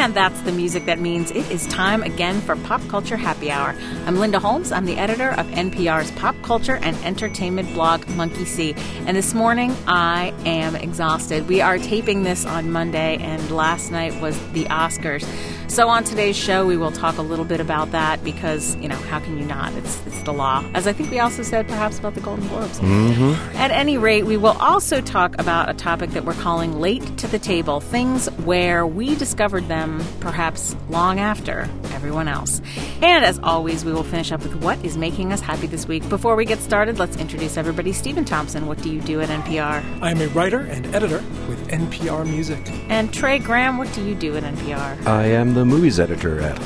And that's the music that means it is time again for Pop Culture Happy Hour. I'm Linda Holmes. I'm the editor of NPR's pop culture and entertainment blog, Monkey See. And this morning, I am exhausted. We are taping this on Monday, and last night was the Oscars. So on today's show, we will talk a little bit about that because, you know, how can you not? It's the law. As I think we also said perhaps about the Golden Globes. Mm-hmm. At any rate, we will also talk about a topic that we're calling Late to the Table, things where we discovered them perhaps long after everyone else. And as always, we will finish up with what is making us happy this week. Before we get started, let's introduce everybody. Stephen Thompson, what do you do at NPR? I am a writer and editor with NPR Music. And Trey Graham, what do you do at NPR? I am the movies editor at...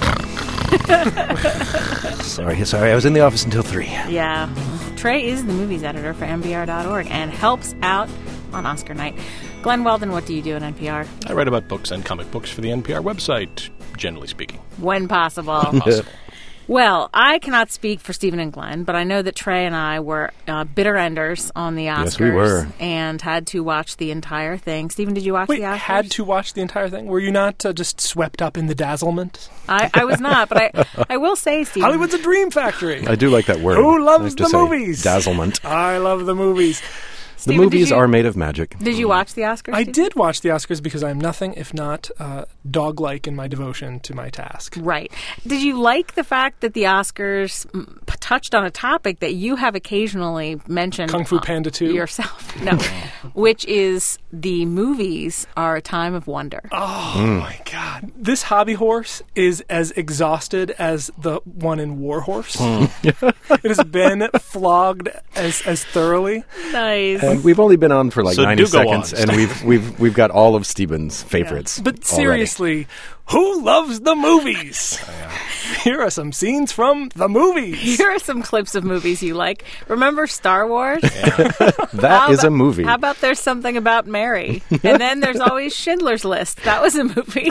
Sorry, I was in the office until 3. Yeah. Trey is the movies editor for NPR.org and helps out on Oscar night. Glenn Weldon, what do you do at NPR? I write about books and comic books for the NPR website, generally speaking. When possible. Well, I cannot speak for Stephen and Glenn, but I know that Trey and I were bitter enders on the Oscars. Yes, we were. And had to watch the entire thing. Stephen, did you watch the Oscars? Had to watch the entire thing? Were you not just swept up in the dazzlement? I was not, but I will say, Stephen... Hollywood's a dream factory. I do like that word. Who loves nice the movies? Dazzlement. I love the movies. The movies are made of magic. Did you watch the Oscars? I did watch the Oscars because I'm nothing if not dog-like in my devotion to my task. Right. Did you like the fact that the Oscars touched on a topic that you have occasionally mentioned? Kung Fu Panda 2? Yourself. No. Which is the movies are a time of wonder. Oh, my God. This hobby horse is as exhausted as the one in War Horse. It has been flogged as thoroughly. Nice. And we've only been on for like So 90 do go seconds, on. and we've got all of Stephen's favorites. Yeah. But seriously, who loves the movies? Here are some scenes from the movies. Here are some clips of movies you like. Remember Star Wars? That is a movie. How about There's Something About Mary? And then there's always Schindler's List. That was a movie.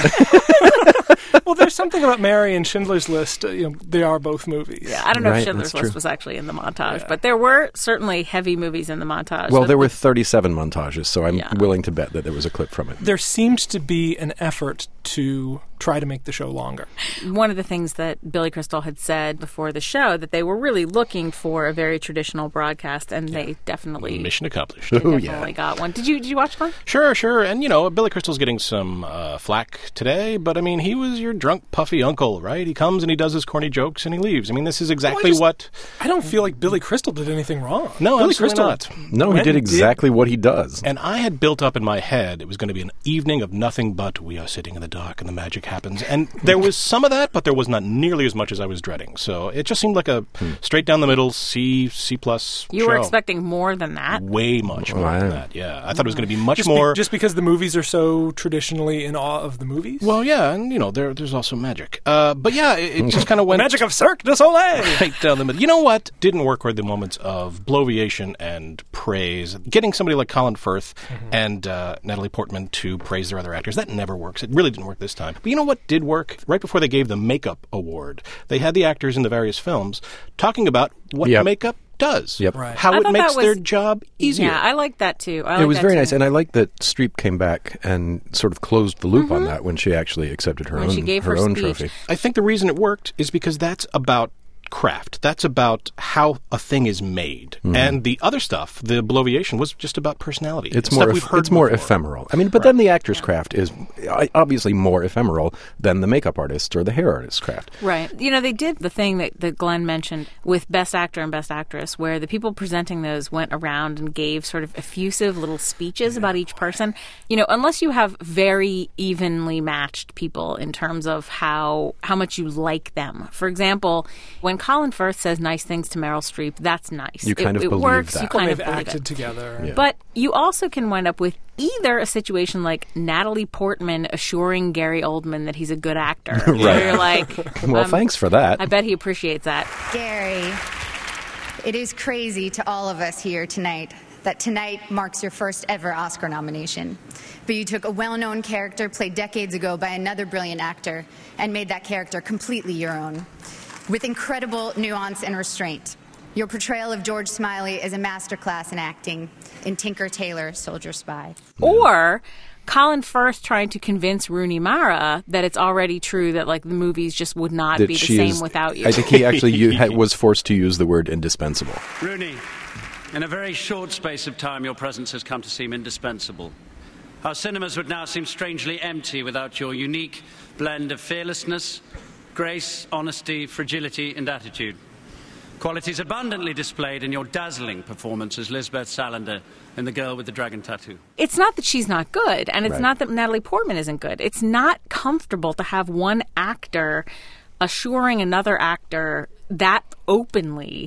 Well, There's Something About Mary and Schindler's List. They are both movies. Yeah, I don't know if Right, Schindler's that's List true. was actually in the montage, but there were certainly heavy movies in the montage. Well, there were 37 montages, so I'm Yeah. willing to bet that there was a clip from it. There seems to be an effort to try to make the show longer. One of the things that Billy Crystal had said before the show, that they were really looking for a very traditional broadcast, and they definitely... Mission accomplished. They Oh, definitely got one. Did you watch one? Sure. And, Billy Crystal's getting some flack today, but, I mean, he was your drunk, puffy uncle, right? He comes and he does his corny jokes and he leaves. I mean, this is exactly what... I don't feel like Billy Crystal did anything wrong. No, Billy absolutely Crystal not. No, he went did and exactly what he does. And I had built up in my head it was going to be an evening of nothing but we are sitting in the dark and the magic happens. And there was some of that, but there was not nearly as much as I was dreading. So it just seemed like a straight down the middle C+ You were expecting more than that? Way much more than Wow. that, yeah. I thought it was going to be much Just more... just because the movies are so traditionally in awe of the movies? Well, yeah, and, there's also magic. But, yeah, it just kind of went... Magic of Cirque du Soleil! Right down the middle. You know what didn't work were the moments of bloviation and praise. Getting somebody like Colin Firth and Natalie Portman to praise their other actors, that never works. It really didn't work this time. But you know what did work? Right before they gave the makeup award, they had the actors in the various films talking about what Yep. makeup does. Yep. Right. How I it thought makes that was- their job easier. Yeah, I liked that too. It was very nice, and I like that Streep came back and sort of closed the loop on that when she actually accepted her When own she gave her own speech. trophy. I think the reason it worked is because that's about craft. That's about how a thing is made. And the other stuff, the bloviation, was just about personality. It's Stuff more we've heard it's more before. ephemeral. I mean, but then the actor's craft is obviously more ephemeral than the makeup artist or the hair artist's craft. Right. They did the thing that Glenn mentioned with Best Actor and Best Actress, where the people presenting those went around and gave sort of effusive little speeches about each person. Unless you have very evenly matched people in terms of how much you like them. For example, when Colin Firth says nice things to Meryl Streep, that's nice. You kind of it believe works. that. You Well, kind of they've believe acted it. together. Yeah. But you also can wind up with either a situation like Natalie Portman assuring Gary Oldman that he's a good actor. Right. Where you're like, Well, thanks for that. I bet he appreciates that. Gary, it is crazy to all of us here tonight that tonight marks your first ever Oscar nomination. But you took a well-known character played decades ago by another brilliant actor and made that character completely your own, with incredible nuance and restraint. Your portrayal of George Smiley is a masterclass in acting in Tinker Tailor, Soldier Spy. Or Colin Firth trying to convince Rooney Mara that it's already true that like the movies just would not That be the she same is- without you. I think he actually was forced to use the word indispensable. Rooney, in a very short space of time, your presence has come to seem indispensable. Our cinemas would now seem strangely empty without your unique blend of fearlessness, grace, honesty, fragility, and attitude. Qualities abundantly displayed in your dazzling performance as Lisbeth Salander in The Girl with the Dragon Tattoo. It's not that she's not good, and it's Right. not that Natalie Portman isn't good. It's not comfortable to have one actor assuring another actor that openly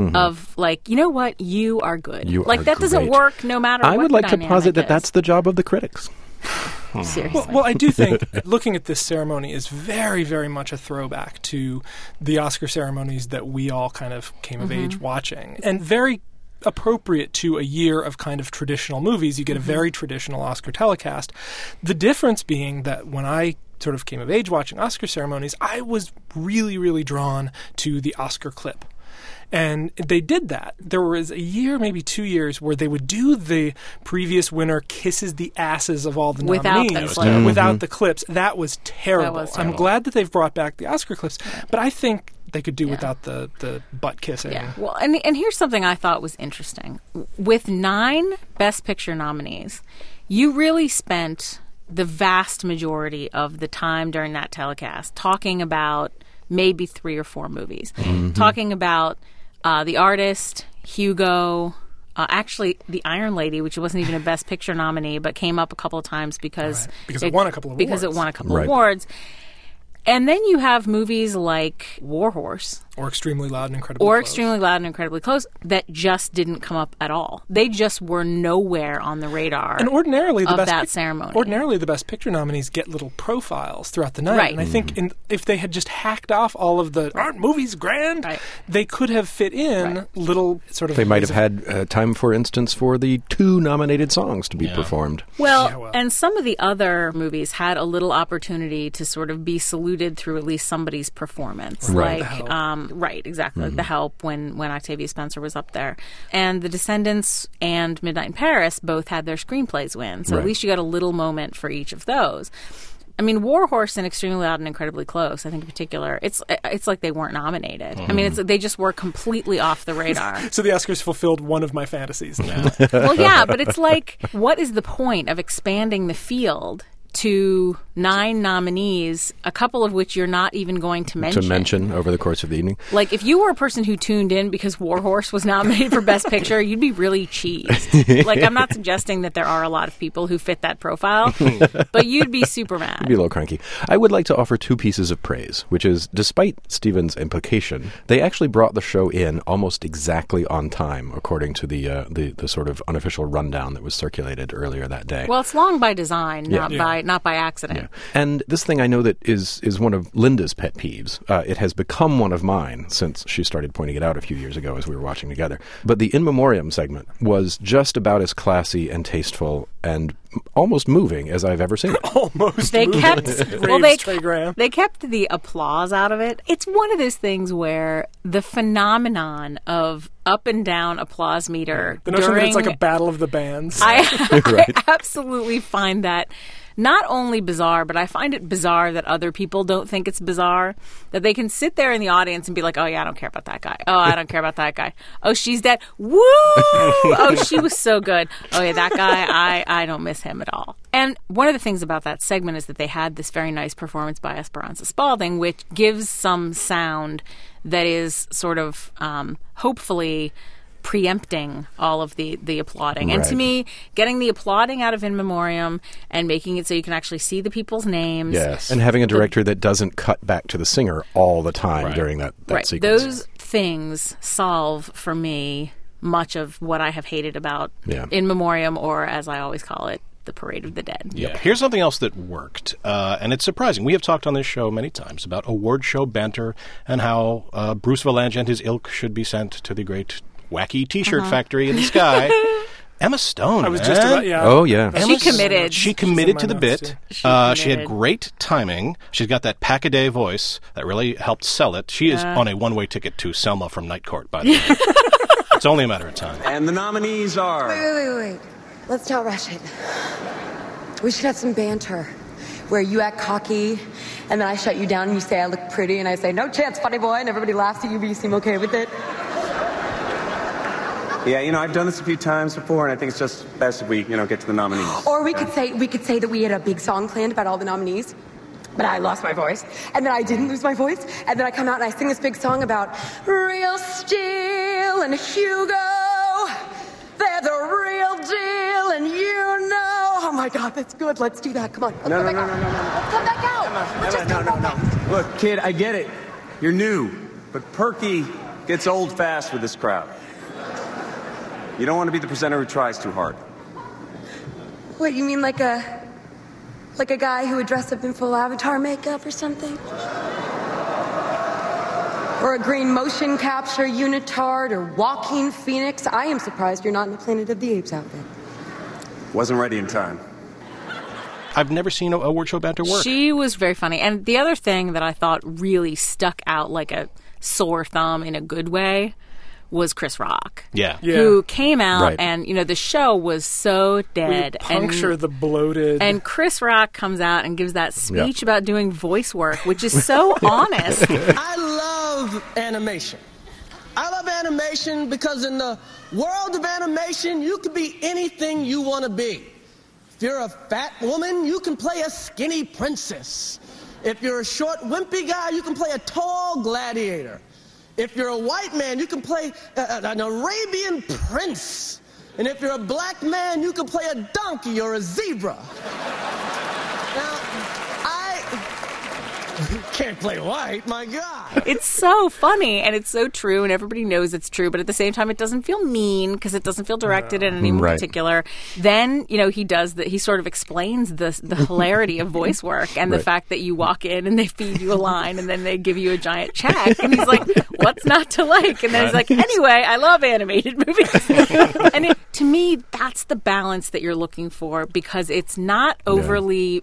of like, you know what, you are good. You like are that doesn't great. work no matter I what would the like to dynamic posit that is. that's the job of the critics. Seriously. Well, I do think looking at this ceremony is very, very much a throwback to the Oscar ceremonies that we all kind of came of age watching, and very appropriate to a year of kind of traditional movies. You get a very traditional Oscar telecast. The difference being that when I sort of came of age watching Oscar ceremonies, I was really, really drawn to the Oscar clip. And they did that. There was a year, maybe 2 years, where they would do the previous winner kisses the asses of all the Without the nominees clip. without the clips. That was terrible. That was I'm terrible. glad that they've brought back the Oscar clips, but I think they could do without the butt kissing. Yeah. Well, and here's something I thought was interesting. With 9 Best Picture nominees, you really spent the vast majority of the time during that telecast talking about maybe 3 or 4 movies. Talking about The Artist, Hugo, actually The Iron Lady, which wasn't even a Best Picture nominee, but came up a couple of times because Because it won a couple of because awards. it won a couple Right. of awards. And then you have movies like War Horse Or Extremely Loud and Incredibly or Close. Extremely Loud and Incredibly Close that just didn't come up at all. They just were nowhere on the radar And ordinarily, the of best that ceremony. Ordinarily, the Best Picture nominees get little profiles throughout the night, Right. and I think if they had just hacked off all of the "aren't movies grand," Right. they could have fit in Right. little sort of. They might ways have of- had time, for instance, for the 2 nominated songs to be performed. Well, Yeah, well. and some of the other movies had a little opportunity to sort of be saluted through at least somebody's performance. Right. Like, The Help. right, exactly. Like The Help when Octavia Spencer was up there. And The Descendants and Midnight in Paris both had their screenplays win. So Right. at least you got a little moment for each of those. I mean, War Horse and Extremely Loud and Incredibly Close, I think in particular, it's like they weren't nominated. I mean, they just were completely off the radar. So the Oscars fulfilled one of my fantasies. Well, yeah, but it's like, what is the point of expanding the field to 9 nominees, a couple of which you're not even going to mention? To mention over the course of the evening. Like, if you were a person who tuned in because War Horse was nominated for Best Picture, you'd be really cheesed. Like, I'm not suggesting that there are a lot of people who fit that profile, but you'd be super mad. Be a little cranky. I would like to offer 2 pieces of praise, which is, despite Stephen's implication, they actually brought the show in almost exactly on time, according to the sort of unofficial rundown that was circulated earlier that day. Well, it's long by design, Yeah. not by accident. And this thing I know that is one of Linda's pet peeves. It has become one of mine since she started pointing it out a few years ago as we were watching together. But the In Memoriam segment was just about as classy and tasteful and almost moving as I've ever seen it. Almost. They moving. kept Raves Trey Graham. they kept the applause out of it. It's one of those things where the phenomenon of up and down applause meter The notion that during it's like a battle of the bands. I absolutely find that not only bizarre, but I find it bizarre that other people don't think it's bizarre. That they can sit there in the audience and be like, oh, yeah, I don't care about that guy. Oh, I don't care about that guy. Oh, she's dead. Woo! Oh, she was so good. Oh, yeah, that guy, I don't miss him at all. And one of the things about that segment is that they had this very nice performance by Esperanza Spalding, which gives some sound that is sort of hopefully preempting all of the applauding. And to Right. me, getting the applauding out of In Memoriam and making it so you can actually see the people's names. Yes. And having a director that doesn't cut back to the singer all the time during that Right. sequence. Those things solve for me much of what I have hated about Yeah. In Memoriam, or as I always call it, the Parade of the Dead. Yeah. Here's something else that worked, and it's surprising. We have talked on this show many times about award show banter and how Bruce Vilanch and his ilk should be sent to the great wacky T-shirt factory in the sky. Emma Stone, I was man. just about, yeah. Oh, yeah. She committed. She She's committed in to my the notes, bit. too. She She had committed. great timing. She's got that pack-a-day voice that really helped sell it. She is on a one-way ticket to Selma from Night Court, by the way. It's only a matter of time. And the nominees are... Wait. Let's not rush it. We should have some banter where you act cocky, and then I shut you down and you say I look pretty, and I say, no chance, funny boy, and everybody laughs at you, but you seem okay with it. Yeah, I've done this a few times before, and I think it's just best if we, get to the nominees. Or we could say that we had a big song planned about all the nominees, but I lost my voice, and then I didn't lose my voice, and then I come out and I sing this big song about Real Steel and Hugo. They're the real deal, and oh my God, that's good. Let's do that. Come on. Let's come back out. Let's come back out. No. Look, kid, I get it. You're new, but Perky gets old fast with this crowd. You don't want to be the presenter who tries too hard. What, you mean like a guy who would dress up in full Avatar makeup or something? Or a green motion capture unitard or walking phoenix? I am surprised you're not in the Planet of the Apes outfit. Wasn't ready in time. I've never seen a award show banter work. She was very funny. And the other thing that I thought really stuck out like a sore thumb in a good way was Chris Rock. Yeah. Who came out Right. and, the show was so dead. We puncture the bloated. And Chris Rock comes out and gives that speech about doing voice work, which is so honest. I love animation. I love animation because in the world of animation, you can be anything you want to be. If you're a fat woman, you can play a skinny princess. If you're a short, wimpy guy, you can play a tall gladiator. If you're a white man, you can play an Arabian prince. And if you're a black man, you can play a donkey or a zebra. Now, I can't play white, my God. It's so funny and it's so true and everybody knows it's true, but at the same time it doesn't feel mean because it doesn't feel directed at anyone Right. particular. Then, he sort of explains the hilarity of voice work and the Right. fact that you walk in and they feed you a line and then they give you a giant check and he's like, what's not to like? And then he's like, anyway, I love animated movies. And to me, that's the balance that you're looking for because it's not overly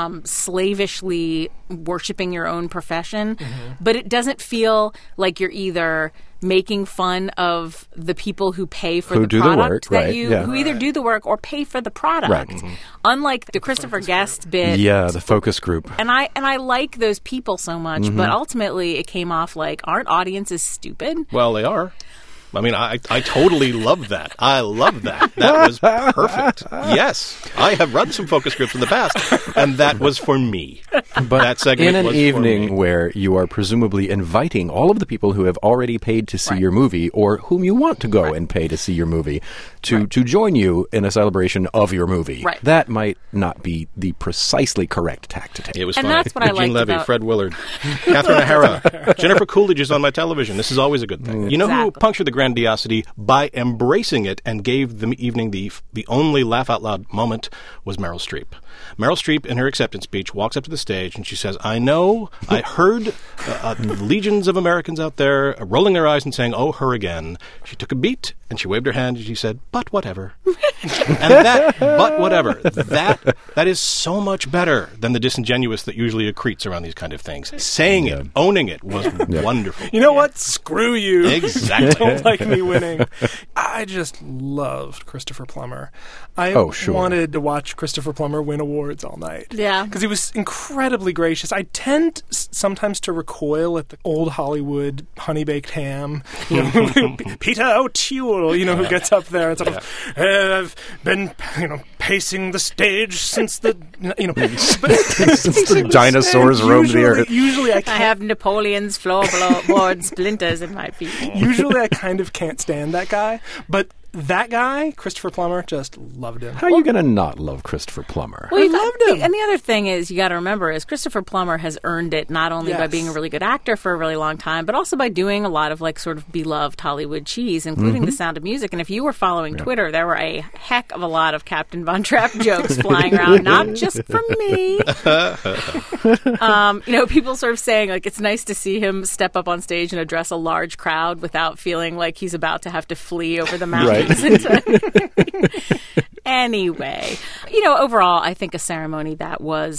slavishly worshiping your own profession, but it doesn't feel like you're either making fun of the people who pay for Who the do the product work, right, yeah. who either do the work or pay for the product. Right. Unlike the Christopher Guest bit. Yeah, the focus group. And I like those people so much, but ultimately it came off like, aren't audiences stupid? Well, they are. I mean, I totally love that. I love that. That was perfect. Yes. I have run some focus groups in the past, and that was for me. But that segment in an was for evening me. where you are presumably inviting all of the people who have already paid to see Right. your movie or whom you want to go and pay to see your movie to join you in a celebration of your movie, Right. that might not be the precisely correct tack to take. It was And funny. that's what I Gene liked Levy, about- Fred Willard, Catherine O'Hara, Jennifer Coolidge is on my television. This is always a good thing. You know who Exactly. punctured the grandiosity by embracing it and gave the evening the only laugh out loud moment was Meryl Streep. Meryl Streep, in her acceptance speech, walks up to the stage and she says, I heard legions of Americans out there rolling their eyes and saying, oh, her again. She took a beat and she waved her hand and she said, but whatever. And but whatever, that is so much better than the disingenuous that usually accretes around these kind of things. Saying it, owning it was wonderful. You know what? Screw you. Exactly. You don't like me winning. I just loved Christopher Plummer. I Sure. wanted to watch Christopher Plummer win awards all night. Yeah. Because he was incredibly gracious. I tend sometimes to recoil at the old Hollywood honey-baked ham. Peter O'Toole, who gets up there and sort of, I've been, pacing the stage since the, Since the dinosaurs roamed the earth. Usually I I can't. have Napoleon's floorboard splinters in my feet. Usually I kind of can't stand that guy, but that guy, Christopher Plummer, just loved him. How are you going to not love Christopher Plummer? Well, I loved him. And the other thing is, you got to remember, is Christopher Plummer has earned it not only by Yes. being a really good actor for a really long time, but also by doing a lot of sort of beloved Hollywood cheese, including The Sound of Music. And if you were following Twitter, there were a heck of a lot of Captain Von Trapp jokes flying around, not just from me. People sort of saying it's nice to see him step up on stage and address a large crowd without feeling like he's about to have to flee over the mountains. Anyway, overall, I think a ceremony that was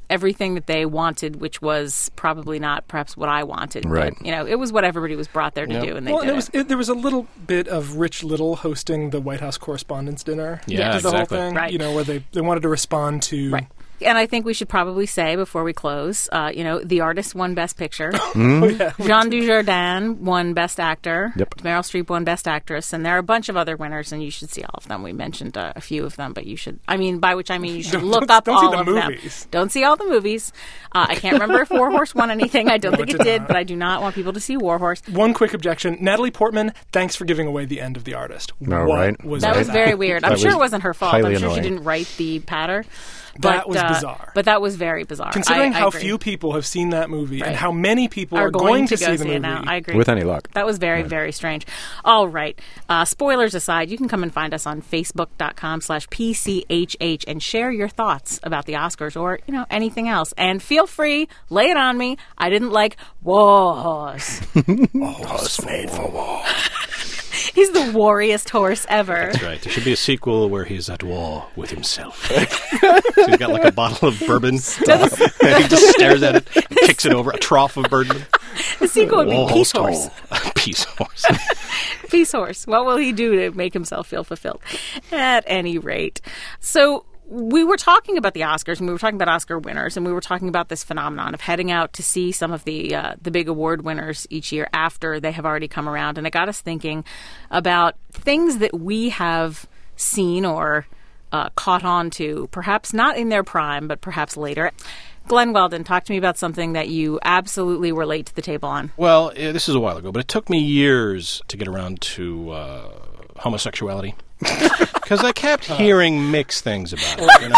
everything that they wanted, which was probably not perhaps what I wanted. Right. But, it was what everybody was brought there to do, and they did it. There was a little bit of Rich Little hosting the White House Correspondents' Dinner. Yeah, the whole exactly. thing, Right. where they wanted to respond to... Right. And I think we should probably say before we close, the artist won Best Picture. Jean Dujardin won Best Actor. Yep. Meryl Streep won Best Actress. And there are a bunch of other winners, and you should see all of them. We mentioned a few of them, but you should, by which I mean you should look up don't see all the of movies. them. Don't see all the movies. I can't remember if War Horse won anything. I don't think it did, not. but I do not want people to see War Horse. One quick objection. Natalie Portman, thanks for giving away the end of The Artist. No, What right. was That was very weird. I'm That sure was it wasn't her fault. I'm highly sure she annoying. didn't write the patter. That was bizarre. But that was very bizarre. Considering I how agree. few people have seen that movie Right. and how many people are going to go see the movie. it now. I agree. With any luck. That was very, very strange. All right. Spoilers aside, you can come and find us on Facebook.com/PCHH and share your thoughts about the Oscars or, anything else. And feel free, lay it on me. I didn't like War Horse. Horse made for war. He's the wariest horse ever. That's right. There should be a sequel where he's at war with himself. So he's got like a bottle of bourbon. And he just stares at it, and kicks it over, a trough of bourbon. The sequel would be Peace Horse. Peace Horse. Peace Horse. What will he do to make himself feel fulfilled? At any rate. So we were talking about the Oscars, and we were talking about Oscar winners, and we were talking about this phenomenon of heading out to see some of the big award winners each year after they have already come around. And it got us thinking about things that we have seen or caught on to, perhaps not in their prime, but perhaps later. Glenn Weldon, talk to me about something that you absolutely were late to the table on. Well, this is a while ago, but it took me years to get around to homosexuality. Because I kept hearing mixed things about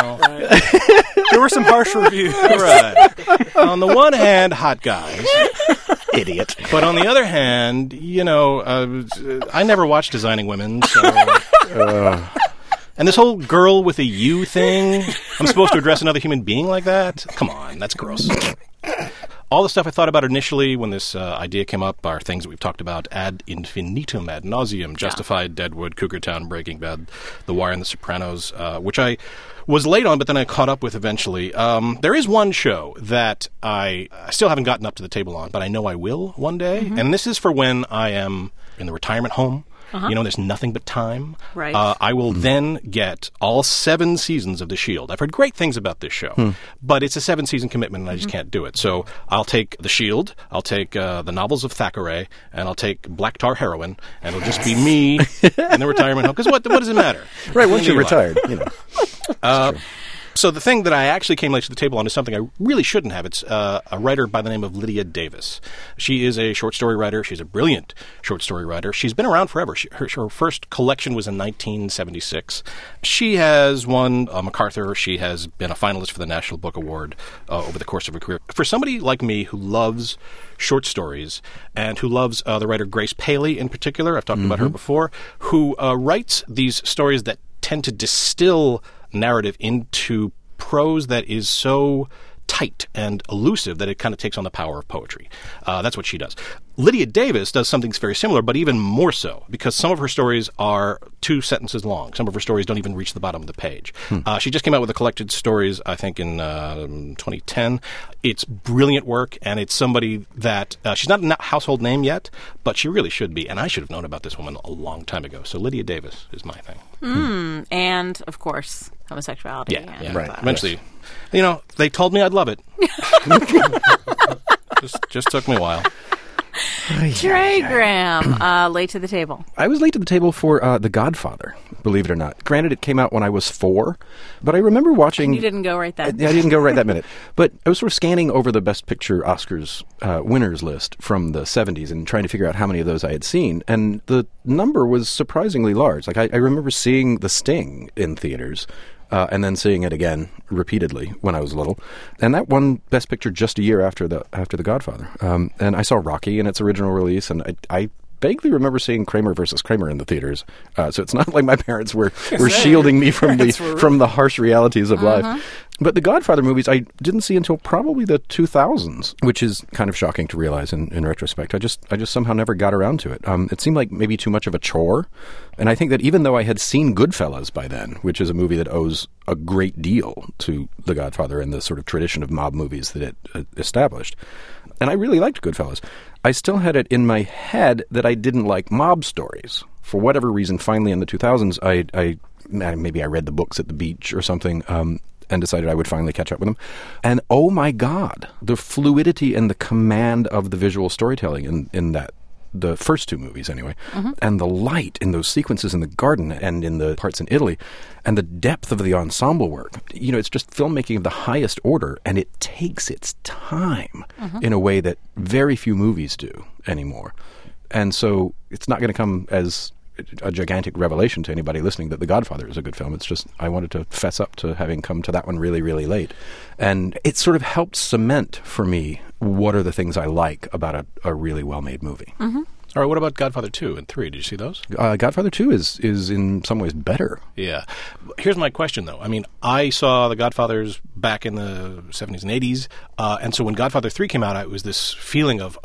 it, There were some harsh reviews. Right. On the one hand, hot guys. Idiot. But on the other hand, I never watched Designing Women, so... And this whole girl with a U thing, I'm supposed to address another human being like that? Come on, that's gross. All the stuff I thought about initially when this idea came up are things that we've talked about ad infinitum, ad nauseum, Justified, Deadwood, Cougar Town, Breaking Bad, The Wire, and The Sopranos, which I was late on, but then I caught up with eventually. There is one show that I still haven't gotten up to the table on, but I know I will one day, and this is for when I am in the retirement home. There's nothing but time. Right. I will then get all 7 seasons of The Shield. I've heard great things about this show, but it's a 7-season commitment, and I just can't do it. So I'll take The Shield, I'll take the novels of Thackeray, and I'll take Black Tar Heroin, and it'll just be me in the retirement home. Because what does it matter? Right, once you're Life. retired, So the thing that I actually came late to the table on is something I really shouldn't have. It's a writer by the name of Lydia Davis. She is a short story writer. She's a brilliant short story writer. She's been around forever. Her first collection was in 1976. She has won a MacArthur. She has been a finalist for the National Book Award over the course of her career. For somebody like me who loves short stories and who loves the writer Grace Paley in particular, I've talked about her before, who writes these stories that tend to distill narrative into prose that is so tight and elusive that it kind of takes on the power of poetry. That's what she does. Lydia Davis does something very similar, but even more so, because some of her stories are 2 sentences long. Some of her stories don't even reach the bottom of the page. She just came out with a collected stories, I think, in 2010. It's brilliant work, and it's somebody that she's not a household name yet, but she really should be. And I should have known about this woman a long time ago. So Lydia Davis is my thing. And, of course, homosexuality. Yeah. Right. Eventually, they told me I'd love it. just took me a while. Trey Graham, late to the table. I was late to the table for The Godfather, believe it or not. Granted, it came out when I was 4, but I remember watching... You didn't go right then. I didn't go right that minute. But I was sort of scanning over the Best Picture Oscars winners list from the 70s and trying to figure out how many of those I had seen. And the number was surprisingly large. Like, I remember seeing The Sting in theaters, and then seeing it again repeatedly when I was little. And that won Best Picture just a year after the Godfather. And I saw Rocky in its original release, and I vaguely remember seeing Kramer versus Kramer in the theaters. So it's not like my parents were shielding me from the harsh realities of life. But the Godfather movies I didn't see until probably the 2000s, which is kind of shocking to realize in retrospect. I just somehow never got around to it. It seemed like maybe too much of a chore. And I think that even though I had seen Goodfellas by then, which is a movie that owes a great deal to The Godfather and the sort of tradition of mob movies that it established, and I really liked Goodfellas, I still had it in my head that I didn't like mob stories. For whatever reason, finally in the 2000s, maybe I read the books at the beach or something, and decided I would finally catch up with them. And oh my God, the fluidity and the command of the visual storytelling in that, the first two movies anyway, and the light in those sequences in the garden and in the parts in Italy, and the depth of the ensemble work. You know, it's just filmmaking of the highest order, and it takes its time in a way that very few movies do anymore. And so it's not going to come as a gigantic revelation to anybody listening that The Godfather is a good film. It's just I wanted to fess up to having come to that one really, really late. And it sort of helped cement for me what are the things I like about a really well-made movie. All right, what about Godfather 2 and 3? Did you see those? Godfather 2 is in some ways better. Yeah. Here's my question, though. I mean, I saw The Godfathers back in the 70s and 80s, and so when Godfather 3 came out, it was this feeling of,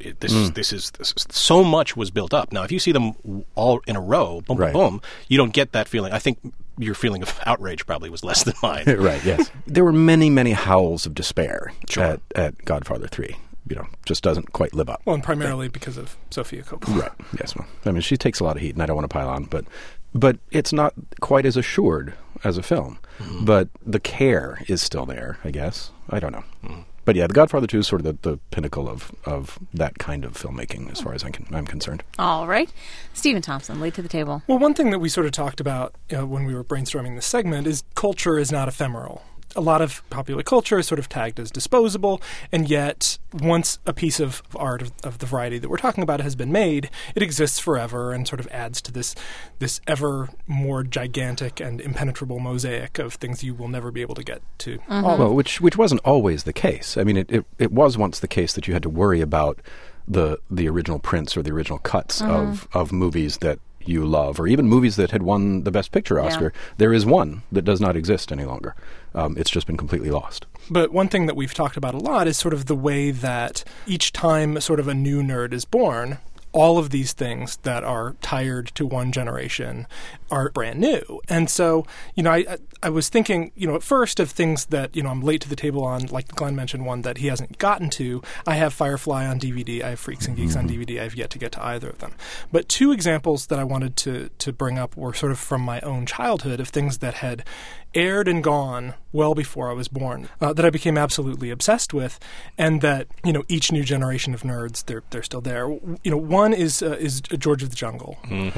this is so much was built up. Now, if you see them all in a row, boom, boom, boom, you don't get that feeling. I think your feeling of outrage probably was less than mine. Right, yes. There were many, many howls of despair at Godfather 3. You know, just doesn't quite live up. Well, and primarily because of Sofia Coppola. Right, yes. Well, I mean, she takes a lot of heat, and I don't want to pile on, but it's not quite as assured as a film. But the care is still there, I guess. I don't know. But yeah, The Godfather 2 is sort of the pinnacle of that kind of filmmaking as far as I'm concerned. All right. Stephen Thompson, late to the table. Well, one thing that we sort of talked about when we were brainstorming this segment is culture is not ephemeral. A lot of popular culture is sort of tagged as disposable, and yet once a piece of art of the variety that we're talking about has been made, it exists forever and sort of adds to this ever more gigantic and impenetrable mosaic of things you will never be able to get to. Well, which wasn't always the case. I mean, it was once the case that you had to worry about the original prints or the original cuts of movies that you love, or even movies that had won the Best Picture Oscar. There is one that does not exist any longer. It's just been completely lost. But one thing that we've talked about a lot is sort of the way that each time sort of a new nerd is born, all of these things that are tired to one generation are brand new. And so, you know, I was thinking, you know, at first of things that, you know, I'm late to the table on, like Glenn mentioned one that he hasn't gotten to. I have Firefly on DVD. I have Freaks and Geeks on DVD. I have yet to get to either of them. But two examples that I wanted to bring up were sort of from my own childhood of things that had aired and gone well before I was born, that I became absolutely obsessed with, and that, you know, each new generation of nerds, they're still there. You know, one is George of the Jungle,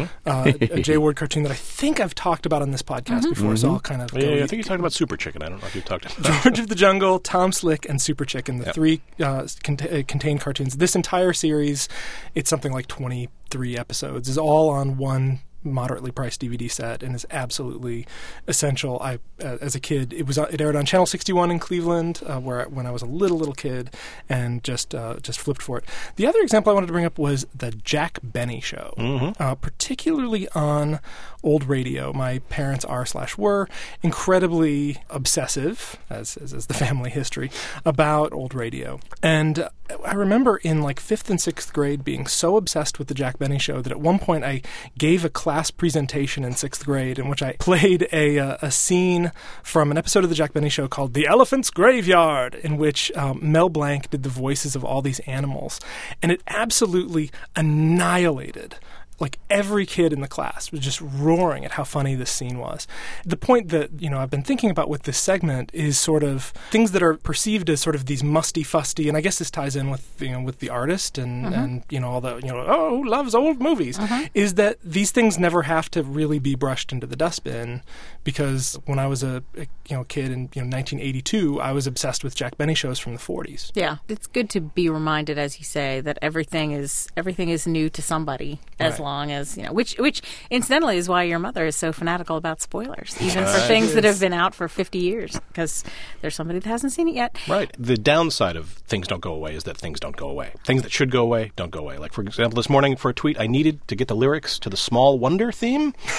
a Jay Ward cartoon that I think I've talked about on this podcast before, so I'll kind of go. Yeah, I think you talked about Super Chicken. I don't know if you've talked about George of the Jungle, Tom Slick, and Super Chicken, the three contained cartoons. This entire series, it's something like 23 episodes, is all on one moderately priced DVD set and is absolutely essential. I, as a kid, it aired on Channel 61 in Cleveland, when I was a little kid, and just flipped for it. The other example I wanted to bring up was the Jack Benny Show, particularly on old radio. My parents are/were incredibly obsessive, as is the family history, about old radio. And I remember in like 5th and 6th grade being so obsessed with the Jack Benny Show that at one point I gave a class presentation in 6th grade in which I played a scene from an episode of the Jack Benny Show called The Elephant's Graveyard, in which Mel Blanc did the voices of all these animals. And it absolutely annihilated like every kid in the class was just roaring at how funny this scene was. The point that, you know, I've been thinking about with this segment is sort of things that are perceived as sort of these musty, fusty, and I guess this ties in with, you know, with the artist and you know, all the, you know, oh, who loves old movies, is that these things never have to really be brushed into the dustbin, because when I was a kid in 1982, I was obsessed with Jack Benny shows from the 40s. Yeah, it's good to be reminded, as you say, that everything is new to somebody, as long as, you know, which incidentally is why your mother is so fanatical about spoilers, even for things that have been out for 50 years, because there's somebody that hasn't seen it yet. Right. The downside of things don't go away is that things don't go away. Things that should go away don't go away. Like, for example, this morning for a tweet, I needed to get the lyrics to the Small Wonder theme.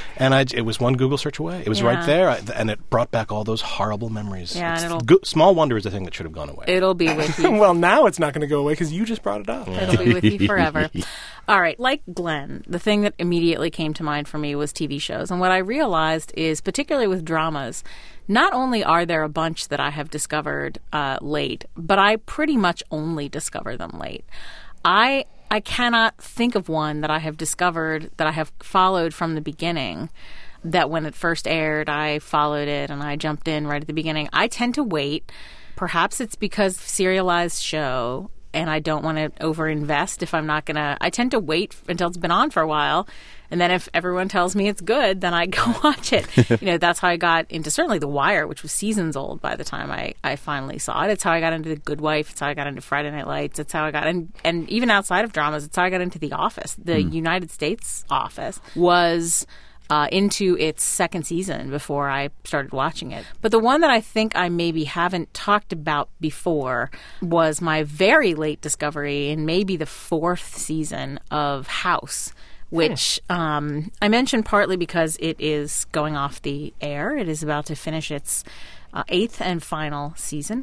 And it was one Google search away. It was right there, and it brought back all those horrible memories. Yeah, Small Wonder is the thing that should have gone away. It'll be with you. Well, now it's not going to go away because you just brought it up. It'll be with you forever. All right, like Glenn, the thing that immediately came to mind for me was TV shows. And what I realized is, particularly with dramas, not only are there a bunch that I have discovered late, but I pretty much only discover them late. I cannot think of one that I have discovered that I have followed from the beginning, that when it first aired, I followed it and I jumped in right at the beginning. I tend to wait. Perhaps it's because serialized show and I don't want to overinvest if I'm not going to. I tend to wait until it's been on for a while. And then if everyone tells me it's good, then I go watch it. That's how I got into certainly The Wire, which was seasons old by the time I finally saw it. It's how I got into The Good Wife. It's how I got into Friday Night Lights. It's how I got and even outside of dramas, it's how I got into The Office. The United States Office was into its second season before I started watching it. But the one that I think I maybe haven't talked about before was my very late discovery in maybe the fourth season of House, which I mentioned partly because it is going off the air. It is about to finish its eighth and final season.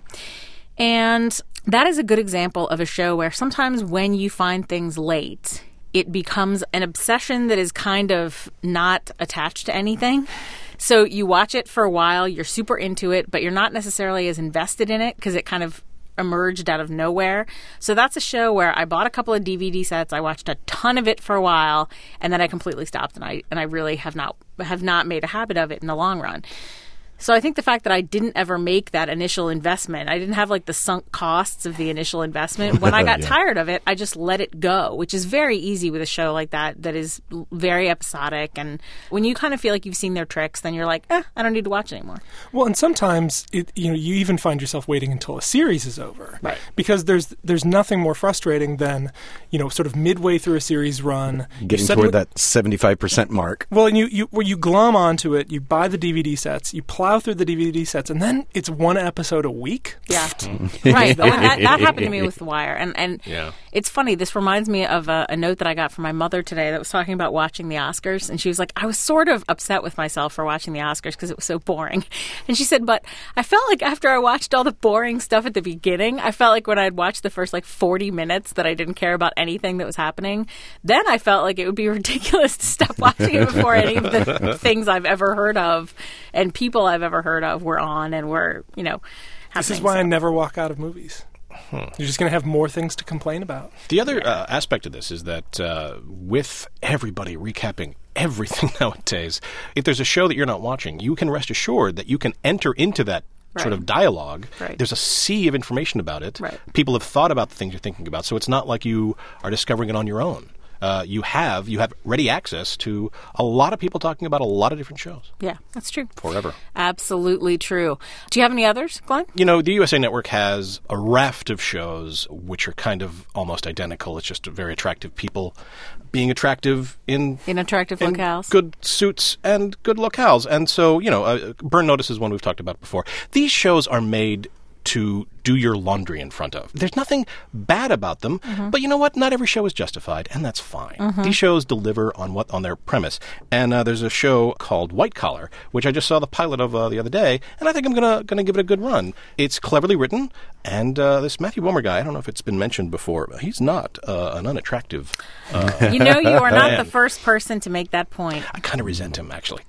And that is a good example of a show where sometimes when you find things late, it becomes an obsession that is kind of not attached to anything. So you watch it for a while, you're super into it, but you're not necessarily as invested in it because it kind of emerged out of nowhere. So that's a show where I bought a couple of DVD sets, I watched a ton of it for a while, and then I completely stopped, and I really have not made a habit of it in the long run. So I think the fact that I didn't ever make that initial investment, I didn't have like the sunk costs of the initial investment. When I got tired of it, I just let it go, which is very easy with a show like that is very episodic. And when you kind of feel like you've seen their tricks, then you're like, I don't need to watch it anymore. Well, and sometimes you even find yourself waiting until a series is over, right? Because there's nothing more frustrating than sort of midway through a series run, getting toward that 75% mark. Well, and you glom onto it, you buy the DVD sets, you plow through the DVD sets, and then it's one episode a week. Yeah, right. Oh, and that happened to me with The Wire, and it's funny. This reminds me of a note that I got from my mother today that was talking about watching the Oscars, and she was like, I was sort of upset with myself for watching the Oscars because it was so boring, and she said, but I felt like after I watched all the boring stuff at the beginning, I felt like when I'd watched the first 40 minutes that I didn't care about anything that was happening, then I felt like it would be ridiculous to stop watching it before any of the things I've ever heard of and people I've ever heard of were on and were, happening. This is why I never walk out of movies. You're just going to have more things to complain about. The other aspect of this is that with everybody recapping everything nowadays, if there's a show that you're not watching, you can rest assured that you can enter into that sort of dialogue. Right. There's a sea of information about it. Right. People have thought about the things you're thinking about, so it's not like you are discovering it on your own. You have ready access to a lot of people talking about a lot of different shows. Yeah, that's true. Forever. Absolutely true. Do you have any others, Glenn? The USA Network has a raft of shows which are kind of almost identical. It's just very attractive people being attractive in attractive locales. Good suits and good locales. And so, Burn Notice is one we've talked about before. These shows are made to do your laundry in front of. There's nothing bad about them, but you know what? Not every show is justified, and that's fine. These shows deliver on their premise. And there's a show called White Collar, which I just saw the pilot of the other day, and I think I'm gonna give it a good run. It's cleverly written, and this Matthew Bomer guy, I don't know if it's been mentioned before, but he's not an unattractive you are not the first person to make that point. I kind of resent him, actually.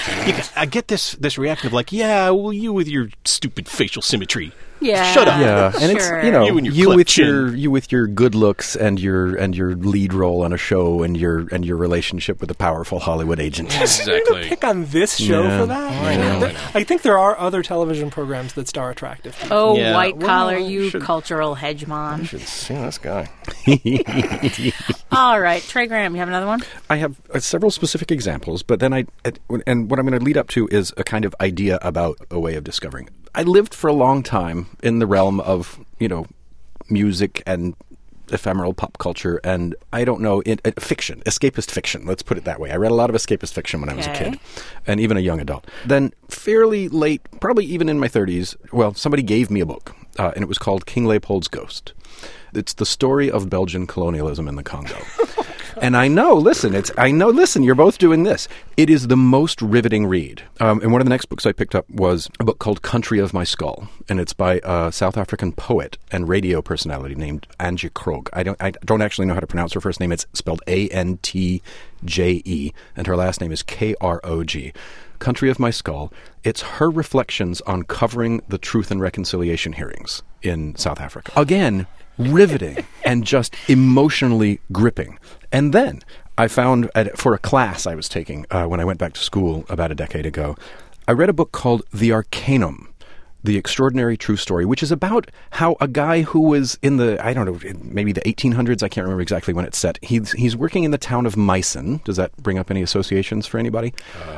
I get this reaction of like, yeah, well, you with your stupid facial symmetry. Yeah. Shut up. Yeah, and sure. it's you with your good looks and your lead role on a show and your relationship with a powerful Hollywood agent. Exactly. Pick on this show for that. I know. I think there are other television programs that star attractive people. Oh, yeah. White Collar, cultural hegemon. You should see this guy. All right, Trey Graham, you have another one? I have several specific examples, but then what I'm going to lead up to is a kind of idea about a way of discovering. I lived for a long time in the realm of, music and ephemeral pop culture, and I don't know, fiction, escapist fiction, let's put it that way. I read a lot of escapist fiction when I was a kid, and even a young adult. Then fairly late, probably even in my 30s, somebody gave me a book, and it was called King Leopold's Ghost. It's the story of Belgian colonialism in the Congo. And I know, listen, you're both doing this. It is the most riveting read. And one of the next books I picked up was a book called Country of My Skull, and it's by a South African poet and radio personality named Angie Krog. I don't actually know how to pronounce her first name. It's spelled Antje, and her last name is Krog. Country of My Skull. It's her reflections on covering the Truth and Reconciliation hearings in South Africa. Again, riveting and just emotionally gripping. And then I found, for a class I was taking when I went back to school about a decade ago, I read a book called The Arcanum, The Extraordinary True Story, which is about how a guy who was in the, I don't know, maybe the 1800s, I can't remember exactly when it's set. He's working in the town of Meissen. Does that bring up any associations for anybody?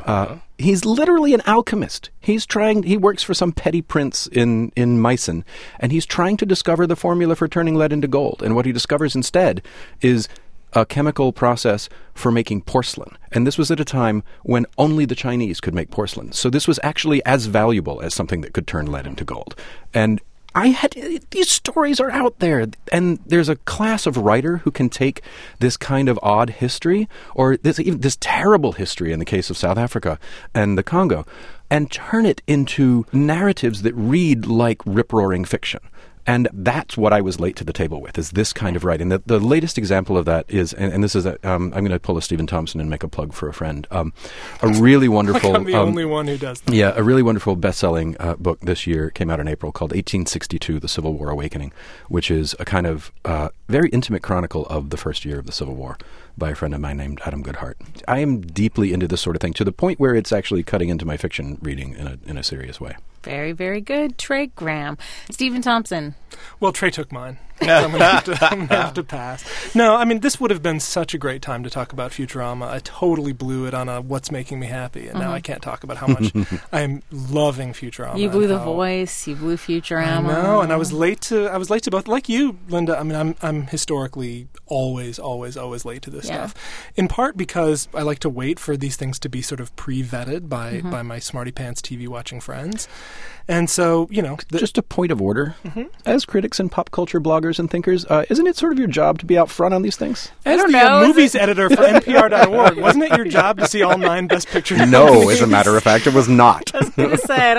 He's literally an alchemist. He works for some petty prince in Meissen, and he's trying to discover the formula for turning lead into gold. And what he discovers instead is a chemical process for making porcelain. And this was at a time when only the Chinese could make porcelain. So this was actually as valuable as something that could turn lead into gold. And these stories are out there. And there's a class of writer who can take this kind of odd history, or this terrible history in the case of South Africa and the Congo, and turn it into narratives that read like rip-roaring fiction. And that's what I was late to the table with, is this kind of writing. The latest example of that is, and this is, I'm going to pull a Stephen Thompson and make a plug for a friend, a really wonderful... I'm the only one who does that. Yeah, a really wonderful best-selling book this year came out in April called 1862, The Civil War Awakening, which is a kind of very intimate chronicle of the first year of the Civil War by a friend of mine named Adam Goodhart. I am deeply into this sort of thing, to the point where it's actually cutting into my fiction reading in a serious way. Very, very good, Trey Graham. Stephen Thompson. Well, Trey took mine. So I'm going to have to pass. No, I mean, this would have been such a great time to talk about Futurama. I totally blew it on a What's Making Me Happy, and now I can't talk about how much I am loving Futurama. You blew The Voice. You blew Futurama. I know, and I was late to both. Like you, Linda. I mean, I'm historically always late to this stuff. In part because I like to wait for these things to be sort of pre-vetted by my smarty pants TV watching friends. And so, just a point of order. As critics and pop culture bloggers and thinkers, isn't it sort of your job to be out front on these things? As the movies editor for NPR.org, wasn't it your job to see all 9 Best Picture movies? No, as a matter of fact, it was not. I was going to say,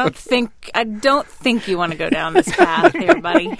I don't think you want to go down this path here, buddy.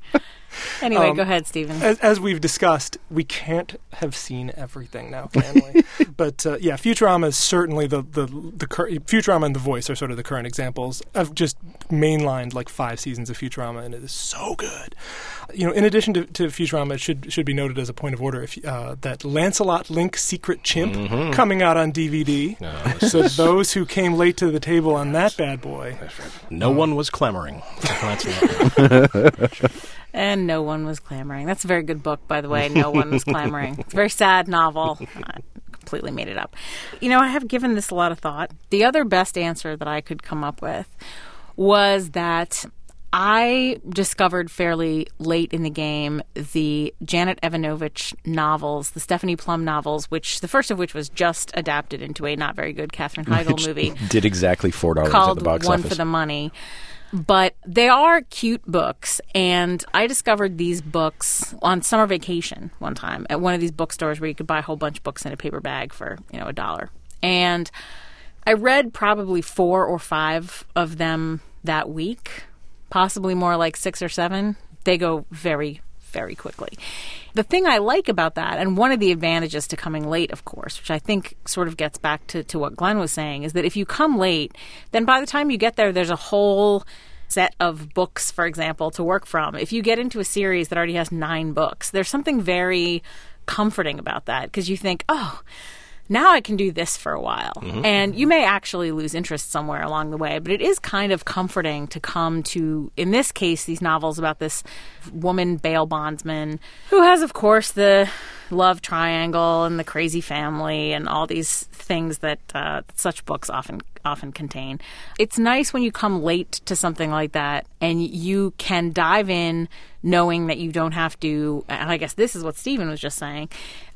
Anyway, go ahead, Stephen. As we've discussed, we can't have seen everything now, can we? But Futurama is certainly the Futurama and The Voice are sort of the current examples. I've just mainlined like 5 seasons of Futurama, and it is so good. In addition to Futurama, it should be noted as a point of order that Lancelot Link Secret Chimp coming out on DVD. No, so those who came late to the table on that bad boy, no one was clamoring. And no one was clamoring. That's a very good book, by the way. No one was clamoring. It's a very sad novel. I completely made it up. I have given this a lot of thought. The other best answer that I could come up with was that I discovered fairly late in the game the Janet Evanovich novels, the Stephanie Plum novels, the first of which was just adapted into a not very good Katherine Heigl movie. Did exactly $4 at the box One office. for the Money. But they are cute books, and I discovered these books on summer vacation one time at one of these bookstores where you could buy a whole bunch of books in a paper bag for, $1. And I read probably 4 or 5 of them that week, possibly more like 6 or 7. They go very, very quickly. The thing I like about that, and one of the advantages to coming late, of course, which I think sort of gets back to what Glenn was saying, is that if you come late, then by the time you get there, there's a whole set of books, for example, to work from. If you get into a series that already has 9 books, there's something very comforting about that, because you think, now I can do this for a while. And you may actually lose interest somewhere along the way, but it is kind of comforting to come to, in this case, these novels about this woman bail bondsman who has, of course, the love triangle and the crazy family and all these things that such books often contain. It's nice when you come late to something like that and you can dive in knowing that you don't have to, and I guess this is what Stephen was just saying,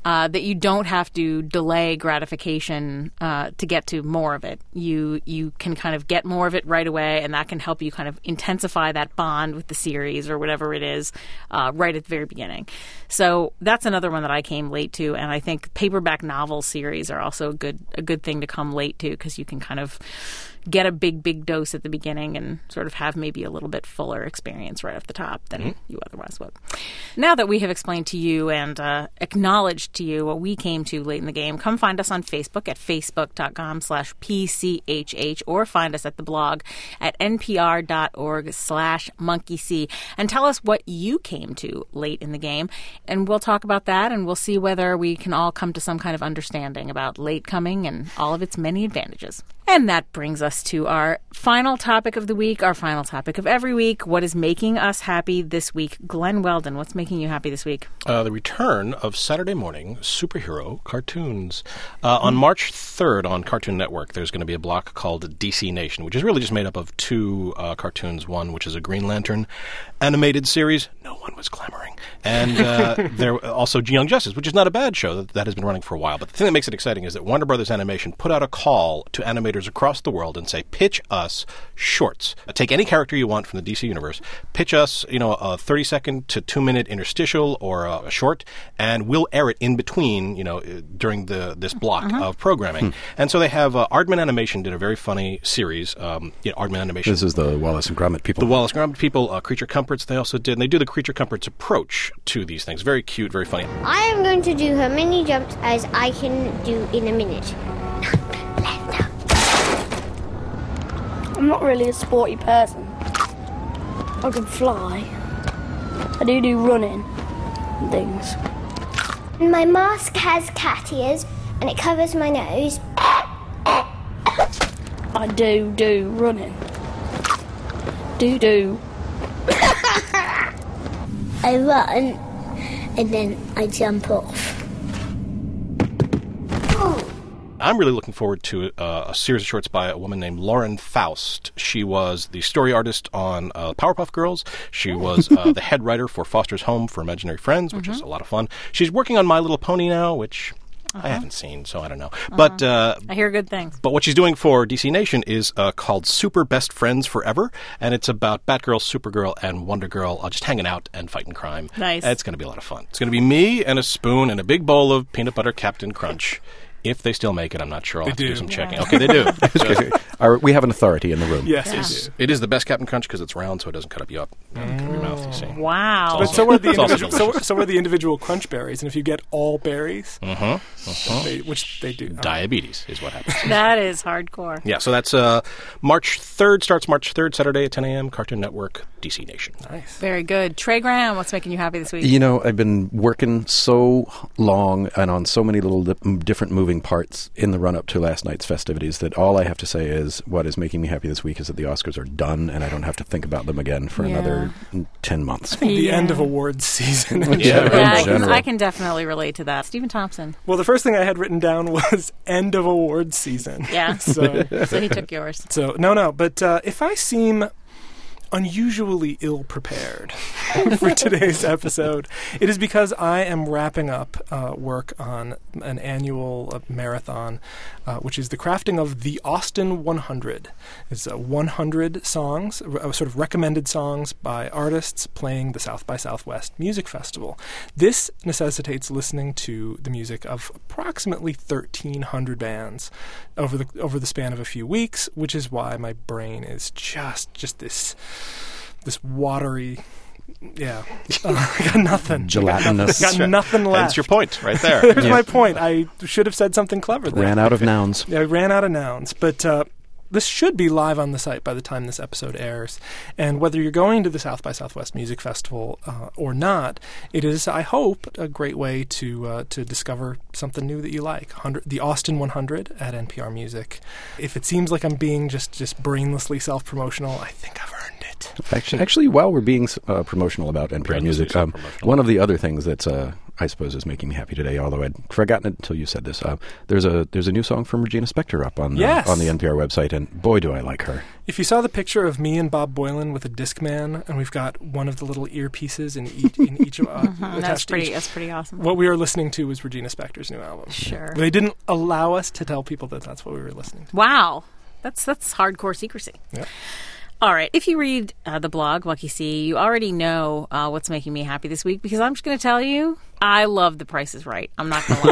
that you don't have to delay gratification to get to more of it. You can kind of get more of it right away, and that can help you kind of intensify that bond with the series or whatever it is right at the very beginning. So that's another one that I came late to, and I think paperback novel series are also a good thing to come late to, because you can kind of get a big dose at the beginning and sort of have maybe a little bit fuller experience right off the top than you otherwise would. Now that we have explained to you and acknowledged to you what we came to late in the game, come find us on Facebook at facebook.com/PCHH, or find us at the blog at npr.org/monkeysee, and tell us what you came to late in the game, and we'll talk about that, and we'll see whether we can all come to some kind of understanding about late coming and all of its many advantages. And that brings us to our final topic of the week, our final topic of every week. What is making us happy this week? Glenn Weldon, what's making you happy this week? The return of Saturday morning superhero cartoons. On March 3rd on Cartoon Network, there's going to be a block called DC Nation, which is really just made up of two cartoons. One, which is a Green Lantern animated series. No one was clamoring. And there also Young Justice, which is not a bad show. That has been running for a while. But the thing that makes it exciting is that Warner Brothers Animation put out a call to animators across the world and say, pitch us shorts. Take any character you want from the DC universe, pitch us, a 30-second to 2-minute interstitial or a short, and we'll air it in between, during this block of programming. And so they have Aardman Animation did a very funny series. Aardman Animation. This is the Wallace and Gromit people. The Wallace and Gromit people. Creature Comforts they also did. And they do the Creature Comforts approach to these things. Very cute, very funny. I am going to do how many jumps as I can do in a minute. I'm not really a sporty person. I can fly. I do running and things. My mask has cat ears and it covers my nose. I do running. Do. I run and then I jump off. I'm really looking forward to a series of shorts by a woman named Lauren Faust. She was the story artist on Powerpuff Girls. She was the head writer for Foster's Home for Imaginary Friends, which is a lot of fun. She's working on My Little Pony now, which I haven't seen, so I don't know. But I hear good things. But what she's doing for DC Nation is called Super Best Friends Forever, and it's about Batgirl, Supergirl, and Wonder Girl just hanging out and fighting crime. Nice. It's going to be a lot of fun. It's going to be me and a spoon and a big bowl of peanut butter Captain Crunch. If they still make it, I'm not sure. I'll have to do some checking. Okay, they do. We have an authority in the room. Yes. It is the best Captain Crunch because it's round, so it doesn't cut up you up in your mouth, you see. Wow. But so are the individual crunch berries, and if you get all berries, which they do. Diabetes is what happens. That is hardcore. Yeah, so that's March 3rd, starts March 3rd, Saturday at 10 a.m., Cartoon Network, DC Nation. Nice. Very good. Trey Graham, what's making you happy this week? I've been working so long and on so many little different moving parts in the run-up to last night's festivities that all I have to say is what is making me happy this week is that the Oscars are done and I don't have to think about them again for another 10 months. I think the end of awards season. in general. I can definitely relate to that. Stephen Thompson. Well, the first thing I had written down was end of awards season. Yeah. So he took yours. So, no. But if I seem unusually ill-prepared for today's episode, it is because I am wrapping up work on an annual marathon, which is the crafting of the Austin 100. It's 100 songs, sort of recommended songs by artists playing the South by Southwest Music Festival. This necessitates listening to the music of approximately 1,300 bands over the span of a few weeks, which is why my brain is just this watery, I got nothing. Gelatinous. Got nothing left. That's your point right there. There's my point. I should have said something clever there. Ran out of nouns. Yeah, I ran out of nouns. But this should be live on the site by the time this episode airs. And whether you're going to the South by Southwest Music Festival or not, it is, I hope, a great way to discover something new that you like. The Austin 100 at NPR Music. If it seems like I'm being just brainlessly self-promotional, I think I've earned it. Actually, while we're being promotional about NPR Brad, music, so promotional. one of the other things that's I suppose is making me happy today, although I'd forgotten it until you said this. There's a new song from Regina Spektor up on the NPR website, and boy, do I like her. If you saw the picture of me and Bob Boilen with a Discman, and we've got one of the little earpieces in each of attached to each. That's pretty awesome. What we were listening to was Regina Spektor's new album. Sure. They didn't allow us to tell people that that's what we were listening to. Wow. That's hardcore secrecy. Yeah. All right. If you read the blog, Lucky C, you already know what's making me happy this week, because I'm just going to tell you, I love The Price is Right. I'm not going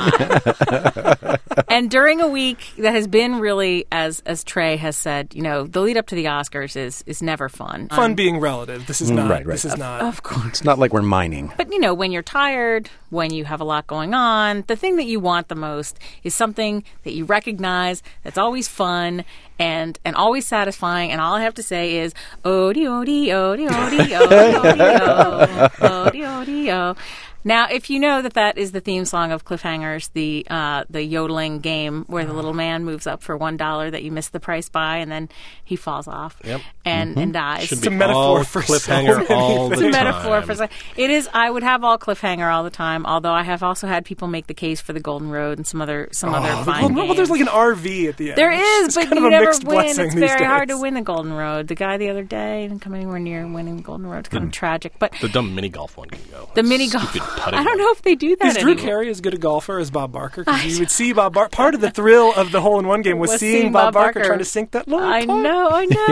to lie. And during a week that has been really, as Trey has said, the lead up to the Oscars is never fun. Fun being relative. This is not. Right. This is not. Of course. It's not like we're mining. But, when you're tired, when you have a lot going on, the thing that you want the most is something that you recognize, that's always fun and always satisfying. And all I have to say is, oh-dee, oh-dee, oh-dee, oh-dee, oh-dee, oh-dee, oh-dee, oh-dee, oh. Now, if you know that is the theme song of Cliffhangers, the yodeling game where the little man moves up for $1 that you missed the price by, and then he falls off and dies. Should It's a be metaphor all for Cliffhanger so all the It's a time. metaphor for it is. I would have all Cliffhanger all the time. Although I have also had people make the case for the Golden Road and some other fine games. Well, there's like an RV at the end. There is, It's but kind of you a never mixed win. blessing It's these very hard to days. win the Golden Road. The guy the other day didn't come anywhere near winning the Golden Road. It's kind of tragic. But The dumb mini golf one can go. the mini golf, Stupid putting I don't one. know if they do that Is Drew anymore. Carey as good a golfer as Bob Barker? Because you would see Bob Barker. Part of the thrill of the hole-in-one game was seeing Bob Barker trying to sink that little I putt. know.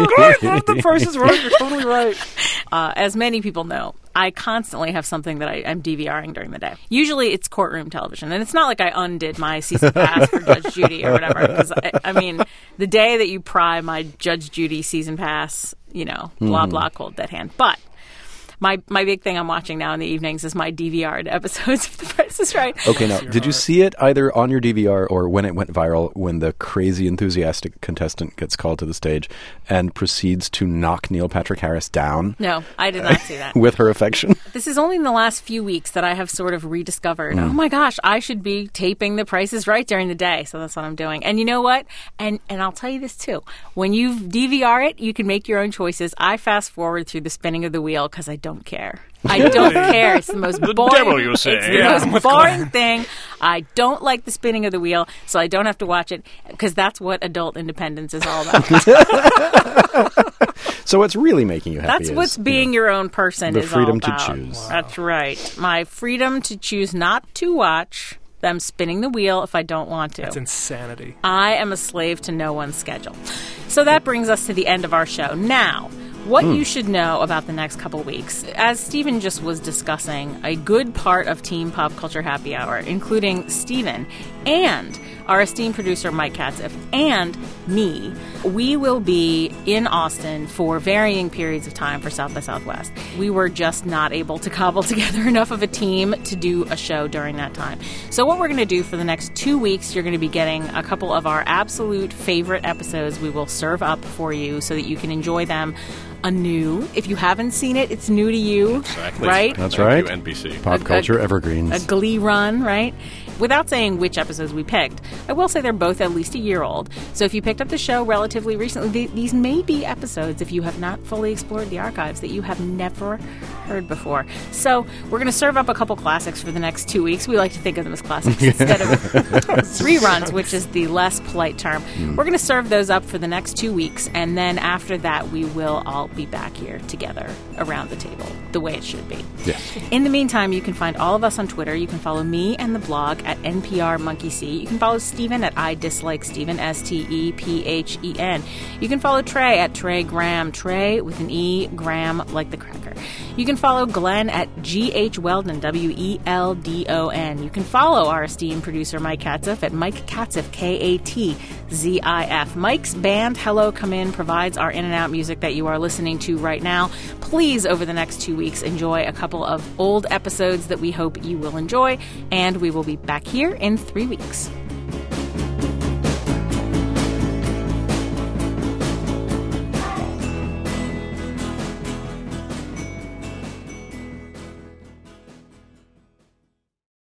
I love The Price is Right. You're totally right. As many people know, I constantly have something that I'm DVRing during the day. Usually it's courtroom television. And it's not like I undid my season pass for Judge Judy or whatever. Because, I mean, the day that you pry my Judge Judy season pass, blah, blah, cold dead hand. But my big thing I'm watching now in the evenings is my DVR'd episodes of The Price is Right. Okay, now, did you see it either on your DVR or when it went viral, when the crazy enthusiastic contestant gets called to the stage and proceeds to knock Neil Patrick Harris down? No, I did not see that. With her affection? This is only in the last few weeks that I have sort of rediscovered, oh my gosh, I should be taping The Price is Right during the day. So that's what I'm doing. And you know what? And I'll tell you this too. When you DVR it, you can make your own choices. I fast forward through the spinning of the wheel because I don't care. I don't care. It's the most boring. devil, you say. It's the most boring thing. I don't like the spinning of the wheel, so I don't have to watch it because that's what adult independence is all about. So what's really making you happy That's what's being your own person the is freedom all about. to choose. Wow. That's right. My freedom to choose not to watch them spinning the wheel if I don't want to. That's insanity. I am a slave to no one's schedule. So that brings us to the end of our show. Now, what you should know about the next couple weeks. As Stephen just was discussing, a good part of Team Pop Culture Happy Hour, including Stephen and our esteemed producer Mike Katzeff and me, we will be in Austin for varying periods of time for South by Southwest. We were just not able to cobble together enough of a team to do a show during that time. So what we're going to do for the next 2 weeks, you're going to be getting a couple of our absolute favorite episodes we will serve up for you so that you can enjoy them anew. If you haven't seen it, it's new to you. Exactly. Right? That's Thank right. you, NBC. Pop culture evergreens. A Glee run, right? Without saying which episodes we picked, I will say they're both at least a year old. So if you picked up the show relatively recently, these may be episodes, if you have not fully explored the archives, that you have never heard before. So we're going to serve up a couple classics for the next 2 weeks. We like to think of them as classics instead of reruns, which is the less polite term. We're going to serve those up for the next 2 weeks, and then after that, we will all be back here together around the table, the way it should be. Yes. In the meantime, you can find all of us on Twitter. You can follow me and the blog at NPR Monkey See. You can follow Stephen at I Dislike Stephen, STEPHEN. You can follow Trey at Trey Graham, Trey with an E, Graham like the cracker. You can follow Glenn at GH Weldon, WELDON. You can follow our esteemed producer Mike Katzeff at Mike Katzeff, KATZIF. Mike's band Hello Come In provides our in and out music that you are listening to right now. Please, over the next 2 weeks, enjoy a couple of old episodes that we hope you will enjoy, and we will be back here in 3 weeks.